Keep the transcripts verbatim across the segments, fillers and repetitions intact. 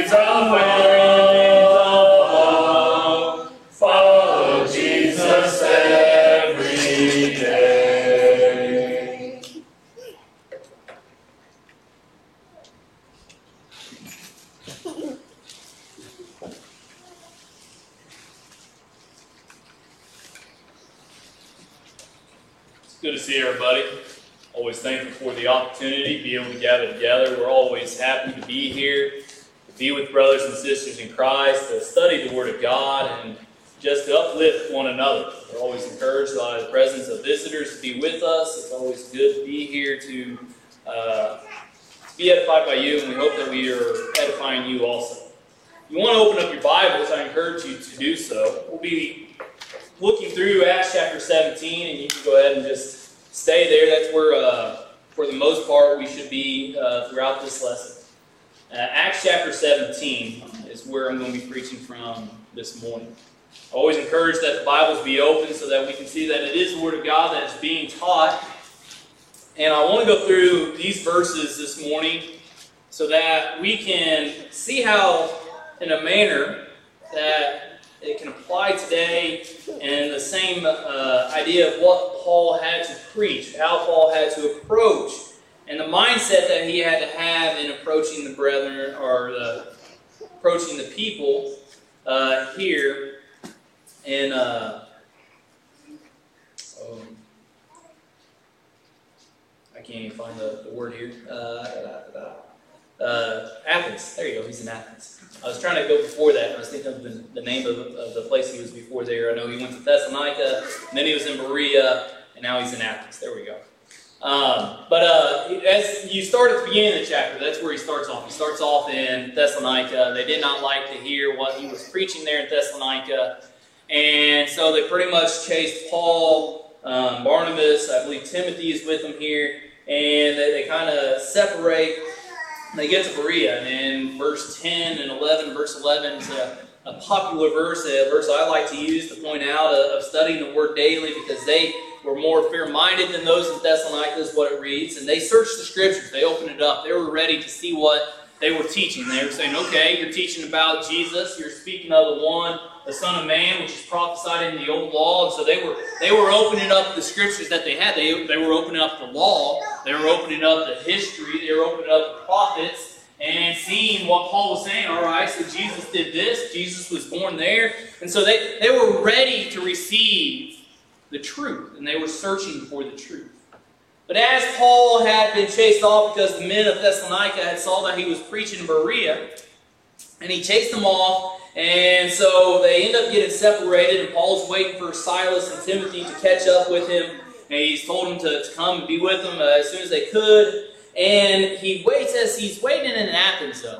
Winds of love, follow Jesus every day. It's good to see everybody. Always thankful for the opportunity to be able to gather together. We're always happy to be here, to be with brothers and sisters in Christ, to study the Word of God, and just to uplift one another. We're always encouraged by the presence of visitors to be with us. It's always good to be here to uh, be edified by you, and we hope that we are edifying you also. If you want to open up your Bibles, I encourage you to do so. We'll be looking through Acts chapter seventeen, and you can go ahead and just stay there. That's where, uh, for the most part, we should be uh, throughout this lesson. Uh, Acts chapter seventeen is where I'm going to be preaching from this morning. I always encourage that the Bibles be open so that we can see that it is the Word of God that is being taught. And I want to go through these verses this morning so that we can see how, in a manner that it can apply today, and the same uh, idea of what Paul had to preach, how Paul had to approach, and the mindset that he had to have in approaching the brethren, or the, approaching the people uh, here in uh, oh, I can't even find the, the word here. Uh, da, da, da, da. Uh, Athens. There you go. He's in Athens. I was trying to go before that, and I was thinking of the, the name of, of the place he was before there. I know he went to Thessalonica, and then he was in Berea, and now he's in Athens. There we go. Um, but uh, as you start at the beginning of the chapter, that's where he starts off. He starts off in Thessalonica. They did not like to hear what he was preaching there in Thessalonica, and so they pretty much chased Paul, um, Barnabas. I believe Timothy is with them here, and they, they kind of separate. They get to Berea, and in verse ten and eleven, verse eleven is a, a popular verse, a verse I like to use to point out uh, of studying the Word daily, because they were more fair-minded than those in Thessalonica, is what it reads, and they searched the Scriptures. They opened it up. They were ready to see what they were teaching. They were saying, okay, you're teaching about Jesus. You're speaking of the one, the Son of Man, which is prophesied in the Old Law. And so they were they were opening up the Scriptures that they had. They, they were opening up the Law. They were opening up the history. They were opening up the prophets and seeing what Paul was saying. All right, so Jesus did this. Jesus was born there. And so they, they were ready to receive the truth. And they were searching for the truth. But as Paul had been chased off because the men of Thessalonica had saw that he was preaching in Berea, and he chased them off, and so they end up getting separated, and Paul's waiting for Silas and Timothy to catch up with him, and he's told them to, to come and be with them uh, as soon as they could, and he waits. As he's waiting in Athens, though,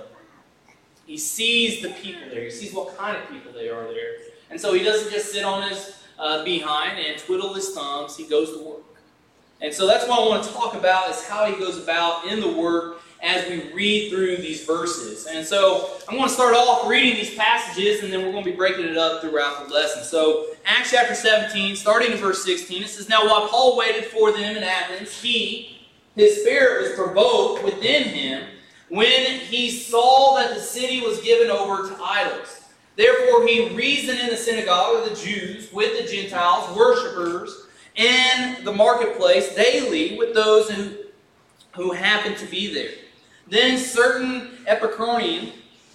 he sees the people there. He sees what kind of people they are there, and so he doesn't just sit on his uh, behind and twiddle his thumbs. He goes to work. And so that's what I want to talk about, is how he goes about in the work as we read through these verses. And so I'm going to start off reading these passages, and then we're going to be breaking it up throughout the lesson. So Acts chapter seventeen, starting in verse sixteen, it says, "Now while Paul waited for them in Athens, he, his spirit was provoked within him when he saw that the city was given over to idols. Therefore he reasoned in the synagogue of the Jews with the Gentiles, worshippers, in the marketplace daily with those who, who happened to be there. Then certain Epicurean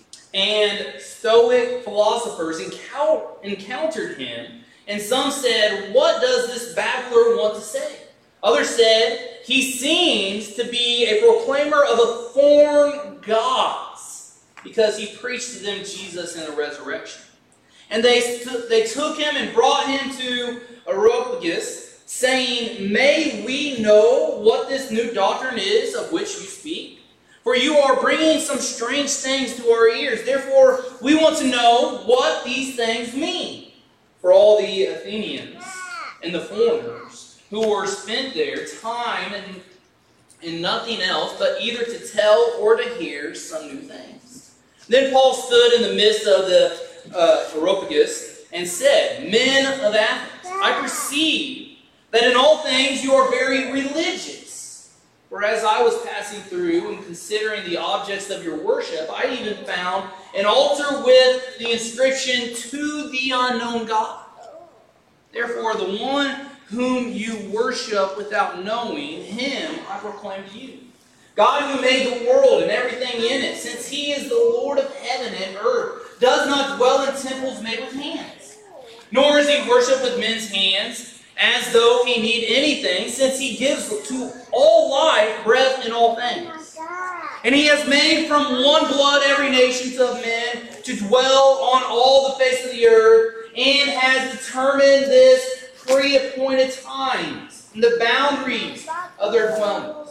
and Stoic philosophers encountered him, and some said, 'What does this babbler want to say?' Others said, 'He seems to be a proclaimer of a foreign gods, because he preached to them Jesus and the resurrection.' And they, st- they took him and brought him to Areopagus, saying, 'May we know what this new doctrine is of which you speak? For you are bringing some strange things to our ears. Therefore, we want to know what these things mean.' For all the Athenians and the foreigners who were spent there time and in nothing else, but either to tell or to hear some new things. Then Paul stood in the midst of the uh, Areopagus and said, 'Men of Athens, I perceive that in all things you are very religious. For as I was passing through and considering the objects of your worship, I even found an altar with the inscription, to the unknown God. Therefore, the one whom you worship without knowing, him I proclaim to you. God who made the world and everything in it, since he is the Lord of heaven and earth, does not dwell in temples made with hands. Nor is he worshipped with men's hands, as though he need anything, since he gives to all life, breath, and all things. And he has made from one blood every nation of men to dwell on all the face of the earth, and has determined this pre-appointed times and the boundaries of their dwellings,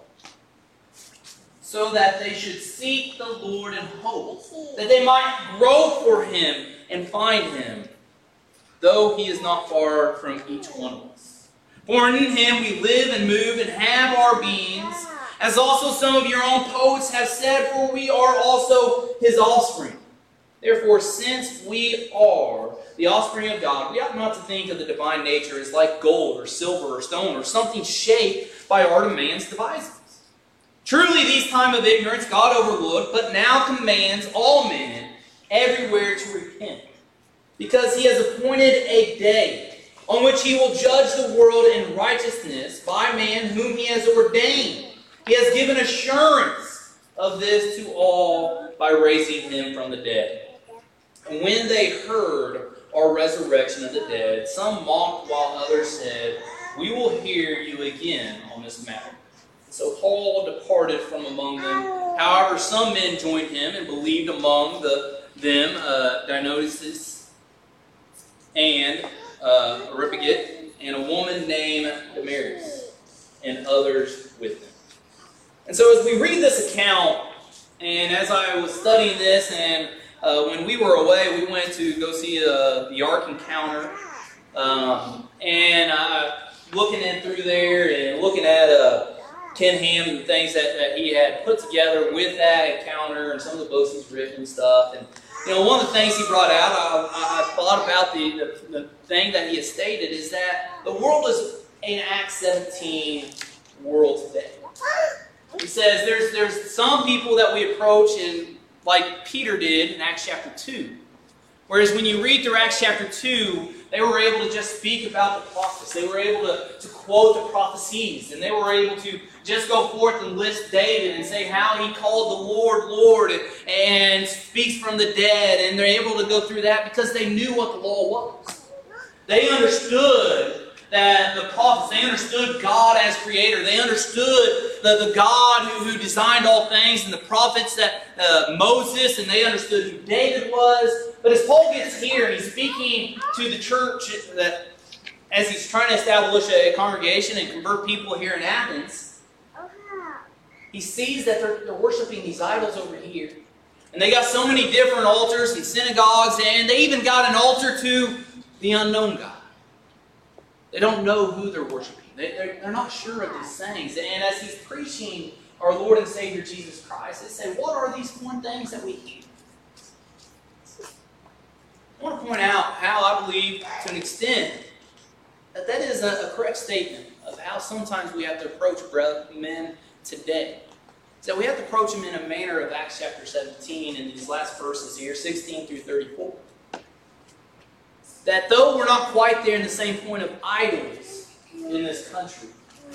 so that they should seek the Lord in hope, that they might grow for him and find him, though he is not far from each one of us. For in him we live and move and have our beings, as also some of your own poets have said, for we are also his offspring. Therefore, since we are the offspring of God, we ought not to think of the divine nature as like gold or silver or stone or something shaped by art of man's devisings. Truly, these times of ignorance God overlooked, but now commands all men everywhere to repent, because he has appointed a day on which he will judge the world in righteousness by man whom he has ordained. He has given assurance of this to all by raising him from the dead. And when they heard our resurrection of the dead, some mocked while others said, we will hear you again on this matter. So Paul departed from among them. However, some men joined him and believed among the, them uh, Dionysius and uh, Areopagite, and a woman named Damaris, and others with them. And so as we read this account, and as I was studying this, and uh, when we were away, we went to go see uh, the Ark Encounter, um, and uh, looking in through there and looking at uh, Ken Ham and the things that, that he had put together with that encounter and some of the books he's written and stuff. And you know, one of the things he brought out, I, I, I thought about the, the, the thing that he has stated is that the world is an Acts seventeen world today. He says there's there's some people that we approach in, like Peter did in Acts chapter two. Whereas when you read through Acts chapter two, they were able to just speak about the prophets. They were able to, to quote the prophecies. And they were able to just go forth and list David and say how he called the Lord, Lord, and, and speaks from the dead. And they're able to go through that because they knew what the law was. They understood that the prophets, they understood God as creator. They understood the, the God who, who designed all things, and the prophets that uh, Moses, and they understood who David was. But as Paul gets here, he's speaking to the church that as he's trying to establish a, a congregation and convert people here in Athens, he sees that they're, they're worshiping these idols over here. And they got so many different altars and synagogues, and they even got an altar to the unknown God. They don't know who they're worshiping. They, they're, they're not sure of these things. And as he's preaching our Lord and Savior Jesus Christ, they say, what are these one things that we hear? I want to point out how I believe, to an extent, that that is a, a correct statement of how sometimes we have to approach men today. So we have to approach them in a manner of Acts chapter seventeen in these last verses here, sixteen through thirty-four. That though we're not quite there in the same point of idols in this country,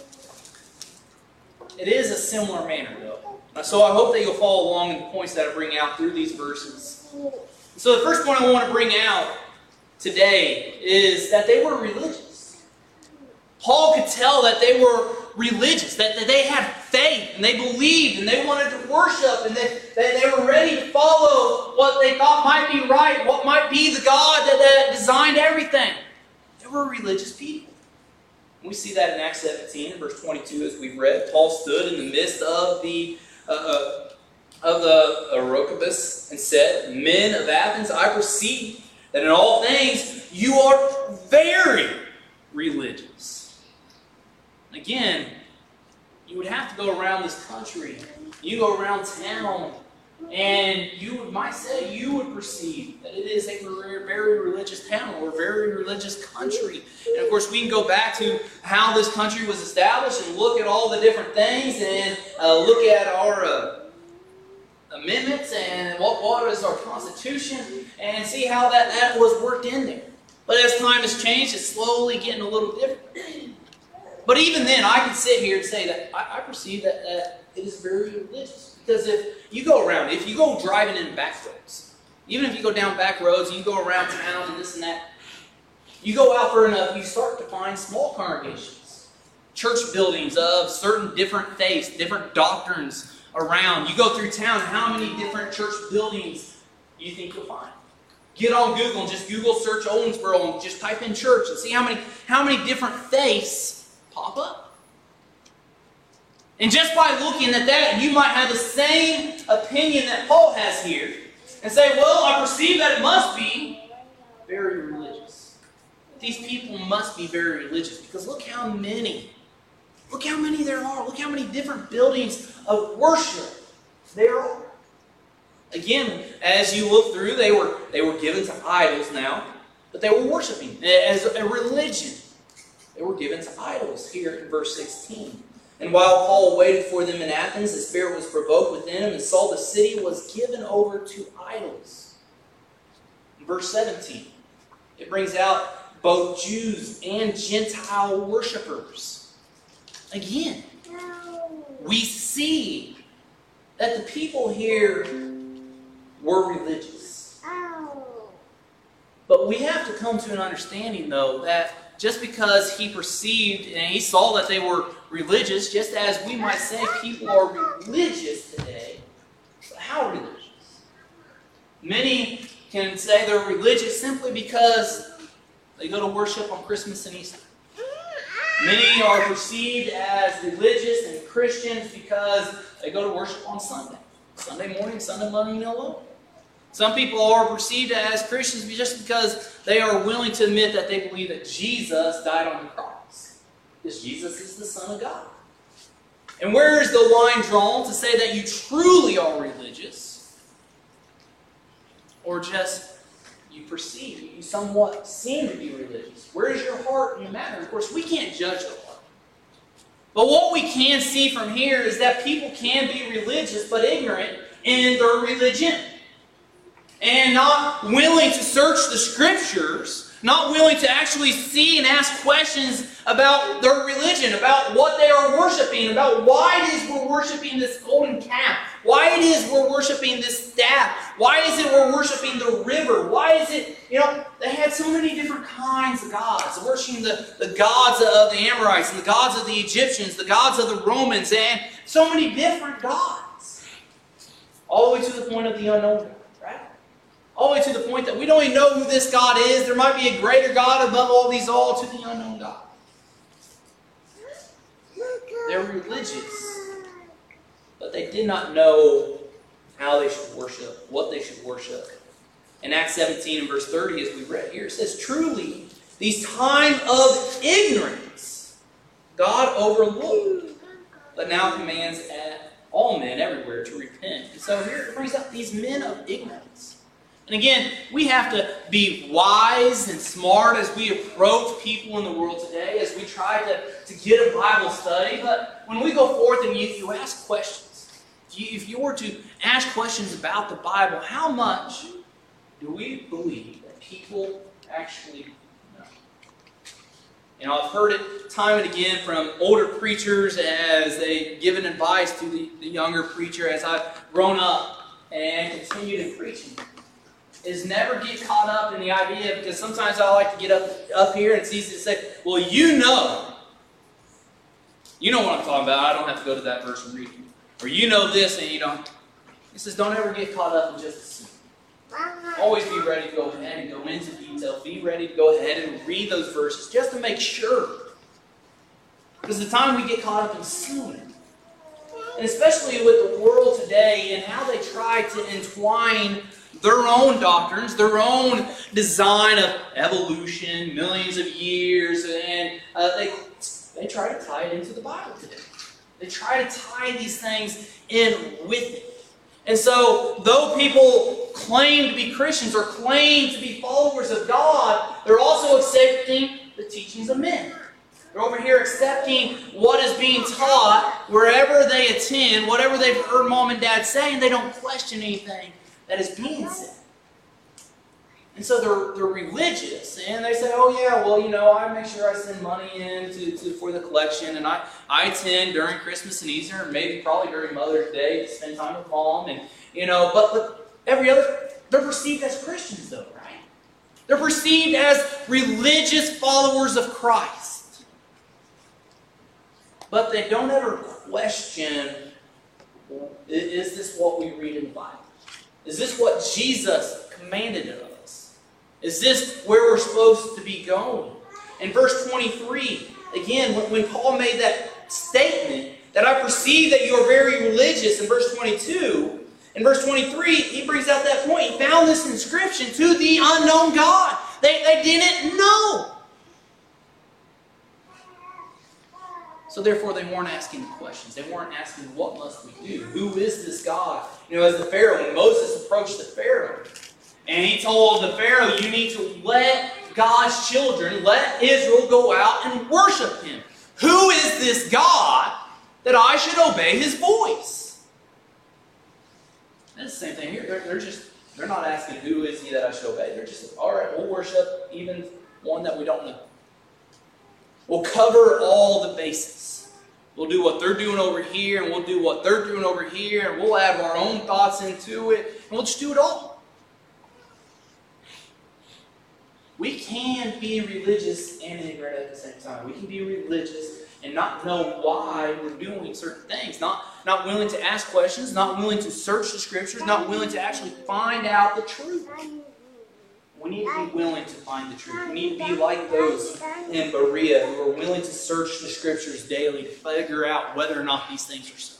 it is a similar manner though. So I hope that you'll follow along in the points that I bring out through these verses. So the first point I want to bring out today is that they were religious. Paul could tell that they were religious, that, that they had faith, and they believed, and they wanted to worship, and they, that they were ready to follow what they thought might be right, what might be the God that, that designed everything. They were religious people. And we see that in Acts seventeen, verse twenty-two, as we've read. Paul stood in the midst of the uh, uh, of the Areopagus and said, Men of Athens, I perceive that in all things you are very religious. Again, you would have to go around this country. You go around town, And you would, might say, you would perceive that it is a very religious town or a very religious country. And of course, we can go back to how this country was established and look at all the different things and uh, look at our uh, amendments and what, what is our Constitution and see how that, that was worked in there. But as time has changed, it's slowly getting a little different. But even then, I can sit here and say that I, I perceive that, that it is very religious. Because if you go around, if you go driving in back roads, even if you go down back roads, you go around town and this and that, you go out far enough, you start to find small congregations, church buildings of certain different faiths, different doctrines around. You go through town, how many different church buildings do you think you'll find? Get on Google and just Google search Owensboro and just type in church and see how many, how many different faiths pop up. And just by looking at that, you might have the same opinion that Paul has here and say, well, I perceive that it must be very religious. These people must be very religious because look how many, look how many there are. Look how many different buildings of worship there are. Again, as you look through, they were, they were given to idols now, but they were worshiping as a religion. They were given to idols here in verse sixteen. And while Paul waited for them in Athens, the Spirit was provoked within him and saw the city was given over to idols. In verse seventeen, it brings out both Jews and Gentile worshipers. Again, we see that the people here were religious. But we have to come to an understanding, though, that just because he perceived and he saw that they were religious, just as we might say people are religious today, but how religious? Many can say they're religious simply because they go to worship on Christmas and Easter. Many are perceived as religious and Christians because they go to worship on Sunday. Sunday morning, Sunday morning alone. Some people are perceived as Christians just because they are willing to admit that they believe that Jesus died on the cross. Because Jesus is the Son of God. And where is the line drawn to say that you truly are religious? Or just you perceive, you somewhat seem to be religious? Where is your heart in the matter? Of course, we can't judge the heart. But what we can see from here is that people can be religious but ignorant in their religion. And not willing to search the Scriptures, not willing to actually see and ask questions about their religion, about what they are worshiping, about why it is we're worshiping this golden calf, why it is we're worshiping this staff, why is it we're worshiping the river, why is it, you know, they had so many different kinds of gods, worshiping the, the gods of the Amorites, and the gods of the Egyptians, the gods of the Romans, and so many different gods. All the way to the point of the unknown God. All the way to the point that we don't even know who this God is. There might be a greater God above all these all to the unknown God. They're religious, but they did not know how they should worship, what they should worship. In Acts seventeen and verse thirty, as we read here, it says, truly, these time of ignorance God overlooked, but now commands at all men everywhere to repent. And so here it brings up these men of ignorance. And again, we have to be wise and smart as we approach people in the world today, as we try to, to get a Bible study. But when we go forth and you, you ask questions, if you, if you were to ask questions about the Bible, how much do we believe that people actually know? You know, I've heard it time and again from older preachers as they've given advice to the, the younger preacher as I've grown up and continued in preaching. Is never get caught up in the idea, because sometimes I like to get up up here and it's easy to say, well, you know. You know what I'm talking about. I don't have to go to that verse and read it. Or you know this and you don't. He says, don't ever get caught up in just assume. Always be ready to go ahead and go into detail. Be ready to go ahead and read those verses just to make sure. Because the time we get caught up in assuming, and especially with the world today and how they try to entwine their own doctrines, their own design of evolution, millions of years, and uh, they, they try to tie it into the Bible today. They try to tie these things in with it. And so, though people claim to be Christians or claim to be followers of God, they're also accepting the teachings of men. They're over here accepting what is being taught wherever they attend, whatever they've heard mom and dad say, and they don't question anything that is being said. And so they're, they're religious, and they say, oh yeah, well, you know, I make sure I send money in to, to, for the collection, and I, I attend during Christmas and Easter, and maybe probably during Mother's Day to spend time with mom, and, you know, but, but every other, they're perceived as Christians though, right? They're perceived as religious followers of Christ. But they don't ever question, is this what we read in the Bible? Is this what Jesus commanded of us? Is this where we're supposed to be going? In verse twenty-three, again, when Paul made that statement, that I perceive that you are very religious, in verse twenty-two, in verse twenty-three, he brings out that point. He found this inscription, to the unknown God. They, they didn't know. So therefore, they weren't asking questions. They weren't asking, what must we do? Who is this God? You know, as the Pharaoh, when Moses approached the Pharaoh, and he told the Pharaoh, you need to let God's children, let Israel go out and worship Him. Who is this God that I should obey His voice? That's the same thing here. They're, they're just, they're not asking, who is He that I should obey? They're just, all right, we'll worship even one that we don't know. We'll cover all the bases. We'll do what they're doing over here, and we'll do what they're doing over here, and we'll add our own thoughts into it, and we'll just do it all. We can be religious and ignorant at the same time. We can be religious and not know why we're doing certain things. Not, not willing to ask questions, not willing to search the Scriptures, not willing to actually find out the truth. We need to be willing to find the truth. We need to be like those in Berea who are willing to search the Scriptures daily to figure out whether or not these things are so.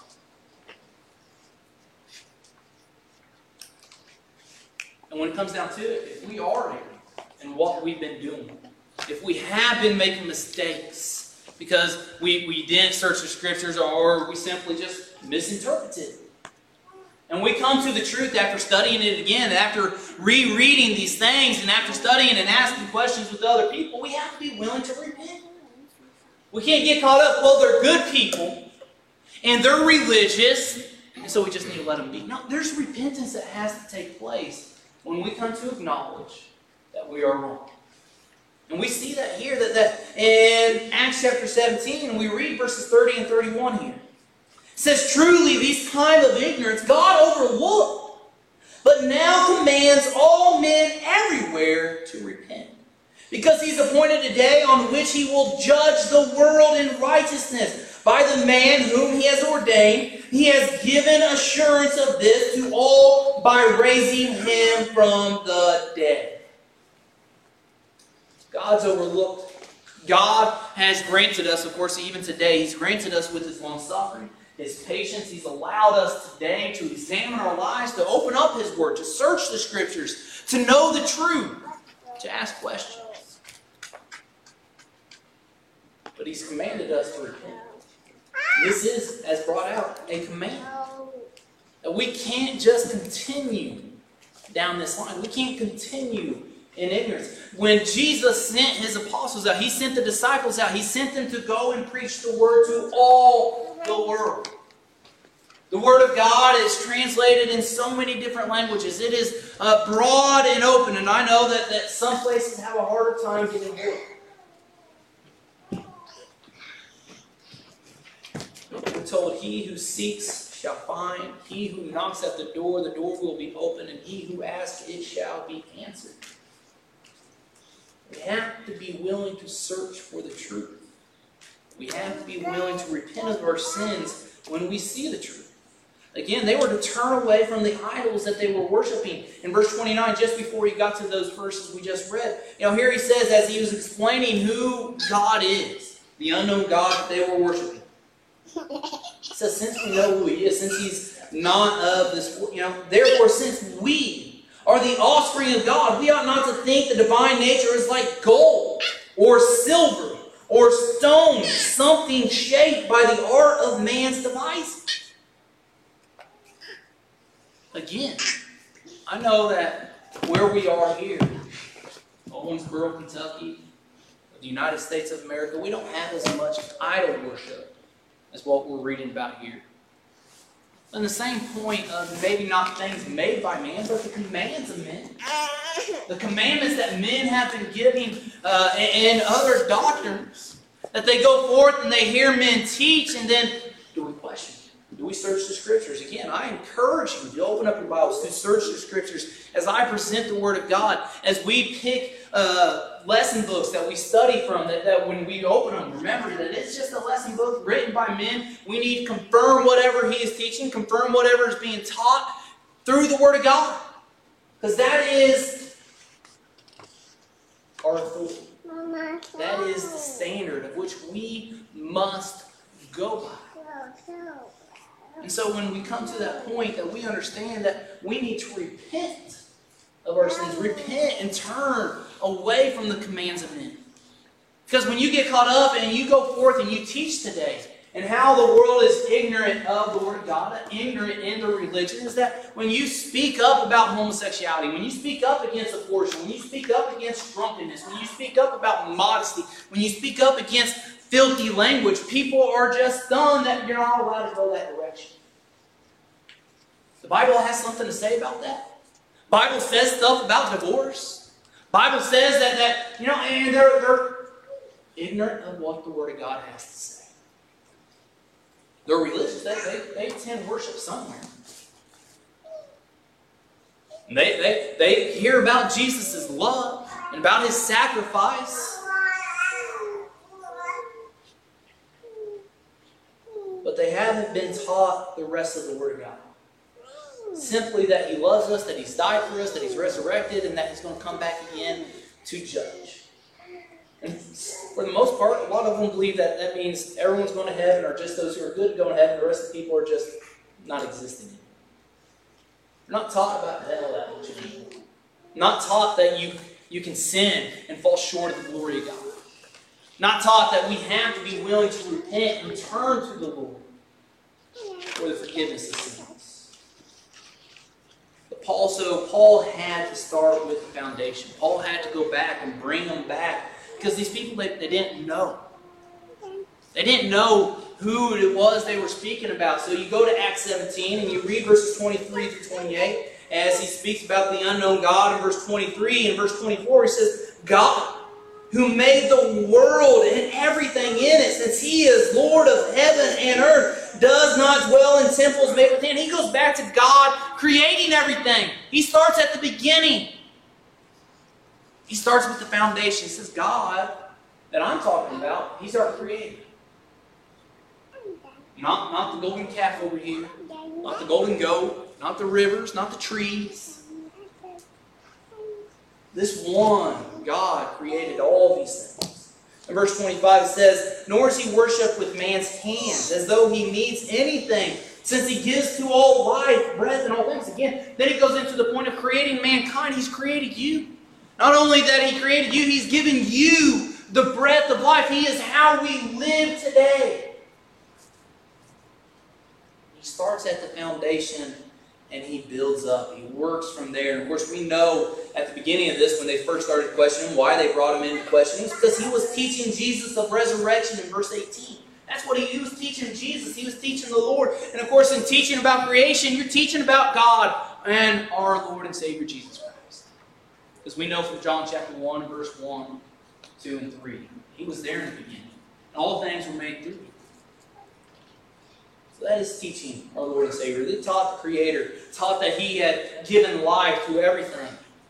And when it comes down to it, if we are ignorant in what we've been doing, if we have been making mistakes because we, we didn't search the Scriptures or we simply just misinterpreted, and we come to the truth after studying it again, after rereading these things, and after studying and asking questions with other people, we have to be willing to repent. We can't get caught up, well, they're good people, and they're religious, and so we just need to let them be. No, there's repentance that has to take place when we come to acknowledge that we are wrong. And we see that here, that, that in Acts chapter seventeen, we read verses thirty and thirty-one here. It says, truly these time of ignorance God overlooked, but now commands all men everywhere to repent. Because He's appointed a day on which He will judge the world in righteousness by the man whom He has ordained. He has given assurance of this to all by raising Him from the dead. God's overlooked. God has granted us, of course, even today, He's granted us with His long-suffering, His patience. He's allowed us today to examine our lives, to open up His Word, to search the Scriptures, to know the truth, to ask questions. But He's commanded us to repent. This is, as brought out, a command. That we can't just continue down this line. We can't continue in ignorance. When Jesus sent His apostles out, He sent the disciples out, He sent them to go and preach the Word to all the world. The Word of God is translated in so many different languages. It is uh, broad and open, and I know that, that some places have a harder time getting hold. We're told, he who seeks shall find, he who knocks at the door, the door will be open, and he who asks, it shall be answered. We have to be willing to search for the truth. We have to be willing to repent of our sins when we see the truth. Again, they were to turn away from the idols that they were worshiping. In verse twenty-nine, just before he got to those verses we just read, you know, here he says, as he was explaining who God is, the unknown God that they were worshiping. He says, since we know who He is, since He's not of this, you know, therefore, since we are the offspring of God, we ought not to think the divine nature is like gold or silver or stone, something shaped by the art of man's devices. Again, I know that where we are here, Owensboro, Kentucky, the United States of America, we don't have as much idol worship as what we're reading about here. And the same point of maybe not things made by man, but the commands of men. The commandments that men have been giving uh, and other doctrines. That they go forth and they hear men teach, and then do we question? Do we search the Scriptures? Again, I encourage you to open up your Bibles, to search the Scriptures as I present the Word of God, as we pick uh, lesson books that we study from, that, that when we open them, remember that it's just a lesson book written by men. We need to confirm whatever he is teaching, confirm whatever is being taught through the Word of God. Because that is our authority. That is the standard of which we must go by. And so when we come to that point that we understand that we need to repent of our sins, repent and turn away from the commands of men. Because when you get caught up and you go forth and you teach today, and how the world is ignorant of the Word of God, ignorant in their religion, is that when you speak up about homosexuality, when you speak up against abortion, when you speak up against drunkenness, when you speak up about modesty, when you speak up against filthy language, people are just stunned that you're not allowed to go that direction. The Bible has something to say about that. The Bible says stuff about divorce. The Bible says that, that you know, and they're, they're ignorant of what the Word of God has to say. They're religious. They, they, they attend worship somewhere. And they, they, they hear about Jesus' love and about His sacrifice. But they haven't been taught the rest of the Word of God. Simply that He loves us, that He's died for us, that He's resurrected, and that He's going to come back again to judge. And for the most part, a lot of them believe that that means everyone's going to heaven, or just those who are good going to heaven, the rest of the people are just not existing anymore. You're not taught about hell that much anymore. Not taught that you, you can sin and fall short of the glory of God. Not taught that we have to be willing to repent and turn to the Lord for the forgiveness of sins. But Paul, so Paul had to start with the foundation. Paul had to go back and bring them back. Because these people, they, they didn't know. They didn't know who it was they were speaking about. So you go to Acts seventeen and you read verses twenty-three through twenty-eight as he speaks about the unknown God. In verse twenty-three and verse twenty-four, he says, God, who made the world and everything in it, since He is Lord of heaven and earth, does not dwell in temples made with hands. He goes back to God creating everything. He starts at the beginning. He starts with the foundation. He says, God that I'm talking about, He's our Creator. Not, not the golden calf over here. Not the golden goat. Not the rivers. Not the trees. This one God created all these things. In verse twenty-five it says, nor is He worshipped with man's hands, as though He needs anything, since He gives to all life, breath, and all things. Again, then He goes into the point of creating mankind. He's created you. Not only that He created you, He's given you the breath of life. He is how we live today. He starts at the foundation and He builds up. He works from there. And of course, we know at the beginning of this, when they first started questioning why they brought Him into questioning, it's because He was teaching Jesus of resurrection in verse eighteen. That's what he, he was teaching Jesus. He was teaching the Lord. And of course, in teaching about creation, you're teaching about God and our Lord and Savior Jesus Christ. Because we know from John chapter one, verse one, two, and three. He was there in the beginning. And all things were made through Him. So that is teaching our Lord and Savior. They taught the Creator. Taught that He had given life to everything.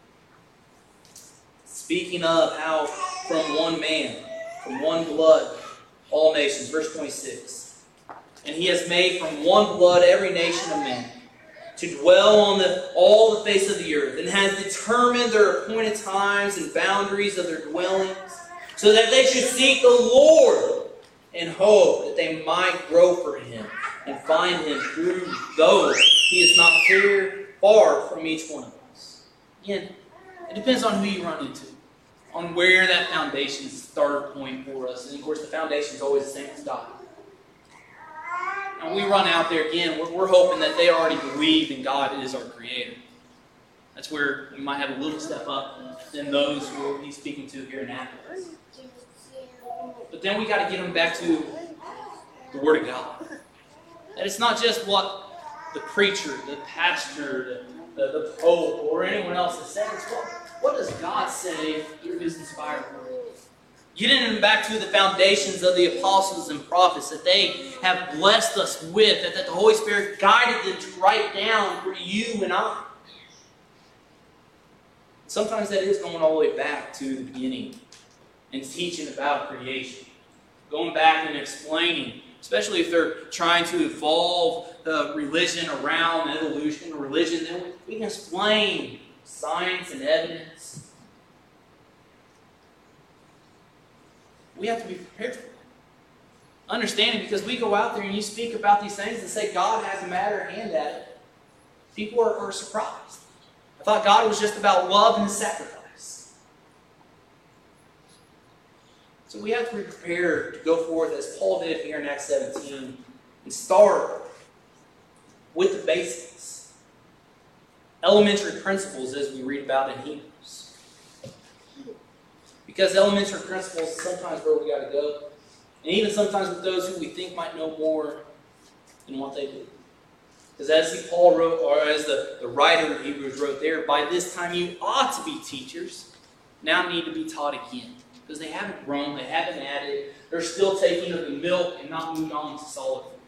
Speaking of how from one man, from one blood, all nations. Verse twenty-six. And He has made from one blood every nation of men, to dwell on the, all the face of the earth, and has determined their appointed times and boundaries of their dwellings, so that they should seek the Lord in hope that they might grow for Him and find Him through those He is not clear, far from each one of us. Again, it depends on who you run into, on where that foundation is the starter point for us. And of course, the foundation is always the same as God. And we run out there again, we're, we're hoping that they already believe in God is our Creator. That's where we might have a little step up than those who he's speaking to here in Athens. But then we got to get them back to the Word of God. And it's not just what the preacher, the pastor, the, the, the pope, or anyone else is saying. It's what, what does God say through his inspired word? Getting them back to the foundations of the apostles and prophets that they have blessed us with, that, that the Holy Spirit guided them to write down for you and I. Sometimes that is going all the way back to the beginning and teaching about creation. Going back and explaining, especially if they're trying to evolve the religion around evolution or religion, then we can explain science and evidence. We have to be prepared for that. Understanding, because we go out there and you speak about these things and say God has a matter hand at it. People are, are surprised. I thought God was just about love and sacrifice. So we have to be prepared to go forth as Paul did here in Acts seventeen and start with the basics. Elementary principles as we read about in Hebrews. Because elementary principles is sometimes where we got to go. And even sometimes with those who we think might know more than what they do. Because as Paul wrote, or as the, the writer of Hebrews wrote there, by this time you ought to be teachers, now need to be taught again. Because they haven't grown, they haven't added, they're still taking of the milk and not moved on to solid food.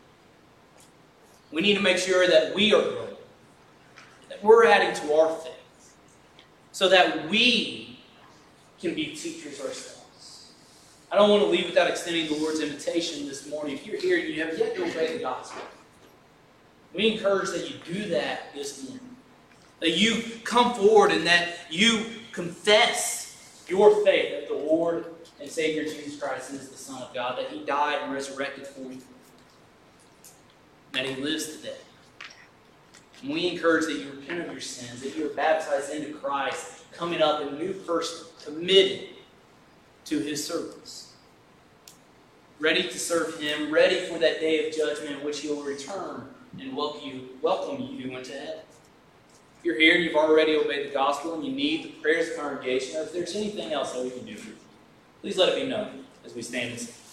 We need to make sure that we are growing, that we're adding to our faith, so that we can be teachers ourselves. I don't want to leave without extending the Lord's invitation this morning. If you're here and you have yet to obey the gospel, we encourage that you do that this morning. That you come forward and that you confess your faith that the Lord and Savior Jesus Christ is the Son of God, that He died and resurrected for you, that He lives today. And we encourage that you repent of your sins, that you are baptized into Christ, coming up a new person, committed to His service, ready to serve Him, ready for that day of judgment in which He will return and welcome you, welcome you into heaven. If you're here and you've already obeyed the gospel and you need the prayers of the congregation, or if there's anything else that we can do for you, please let it be known as we stand and sing.